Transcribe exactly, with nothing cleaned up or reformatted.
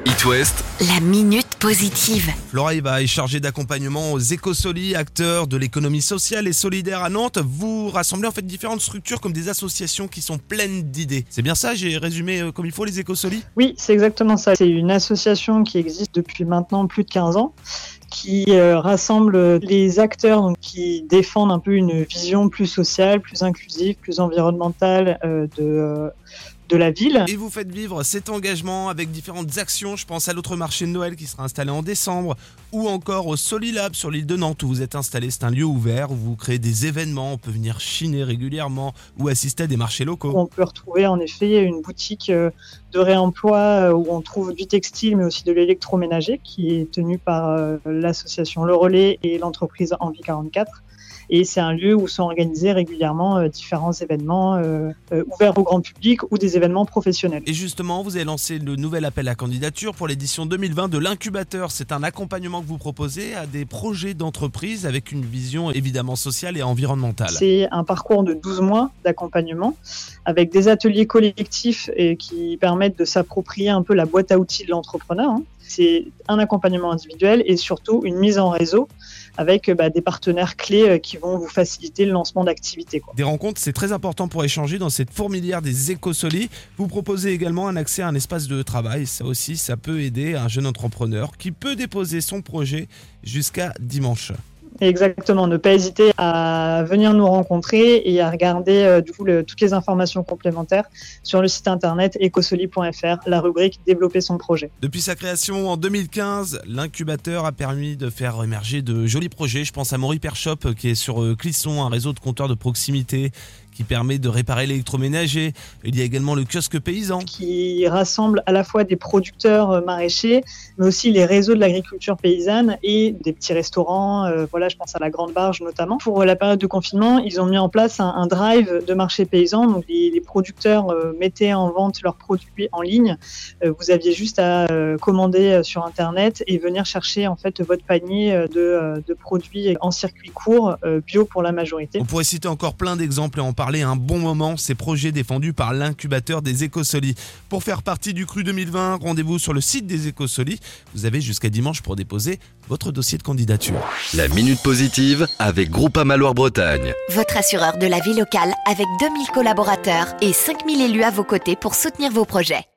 It West, La minute positive. Flora est chargée d'accompagnement aux Écosolis, acteurs de l'économie sociale et solidaire à Nantes. Vous rassemblez en fait différentes structures comme des associations qui sont pleines d'idées. C'est bien ça, j'ai résumé euh, comme il faut les Écosolis ? Oui, c'est exactement ça. C'est une association qui existe depuis maintenant plus de quinze ans, qui euh, rassemble les acteurs donc, qui défendent un peu une vision plus sociale, plus inclusive, plus environnementale euh, de... Euh, de la ville. Et vous faites vivre cet engagement avec différentes actions. Je pense à l'autre marché de Noël qui sera installé en décembre ou encore au Solilab sur l'île de Nantes où vous êtes installé. C'est un lieu ouvert où vous créez des événements. On peut venir chiner régulièrement ou assister à des marchés locaux. On peut retrouver en effet une boutique de réemploi où on trouve du textile mais aussi de l'électroménager qui est tenue par l'association Le Relais et l'entreprise Envie quarante-quatre. Et c'est un lieu où sont organisés régulièrement euh, différents événements euh, euh, ouverts au grand public ou des événements professionnels. Et justement, vous avez lancé le nouvel appel à candidature pour l'édition deux mille vingt de l'Incubateur. C'est un accompagnement que vous proposez à des projets d'entreprise avec une vision évidemment sociale et environnementale. C'est un parcours de douze mois d'accompagnement avec des ateliers collectifs et qui permettent de s'approprier un peu la boîte à outils de l'entrepreneur. Hein. C'est un accompagnement individuel et surtout une mise en réseau avec bah, des partenaires clés qui vont vous faciliter le lancement d'activités. Quoi. Des rencontres, c'est très important pour échanger dans cette fourmilière des Écosolis. Vous proposez également un accès à un espace de travail. Ça aussi, ça peut aider un jeune entrepreneur qui peut déposer son projet jusqu'à dimanche. Exactement, ne pas hésiter à venir nous rencontrer et à regarder euh, du coup le, toutes les informations complémentaires sur le site internet ecosoli point f r, la rubrique développer son projet. Depuis sa création en deux mille quinze, l'incubateur a permis de faire émerger de jolis projets. Je pense à Maury Pershop qui est sur Clisson, un réseau de compteurs de proximité qui permet de réparer l'électroménager. Il y a également le kiosque paysan qui rassemble à la fois des producteurs maraîchers, mais aussi les réseaux de l'agriculture paysanne et des petits restaurants. Euh, voilà, je pense à la Grande Barge notamment. Pour la période de confinement, ils ont mis en place un, un drive de marché paysan. Donc les, les producteurs euh, mettaient en vente leurs produits en ligne. Euh, vous aviez juste à euh, commander sur Internet et venir chercher en fait votre panier de, euh, de produits en circuit court, euh, bio pour la majorité. On pourrait citer encore plein d'exemples et en parler un bon moment, ces projets défendus par l'incubateur des Écosolis. Pour faire partie du cru deux mille vingt, rendez-vous sur le site des Écosolis. Vous avez jusqu'à dimanche pour déposer votre dossier de candidature. la minute positive avec Groupama Loire-Bretagne. Votre assureur de la vie locale avec deux mille collaborateurs et cinq mille élus à vos côtés pour soutenir vos projets.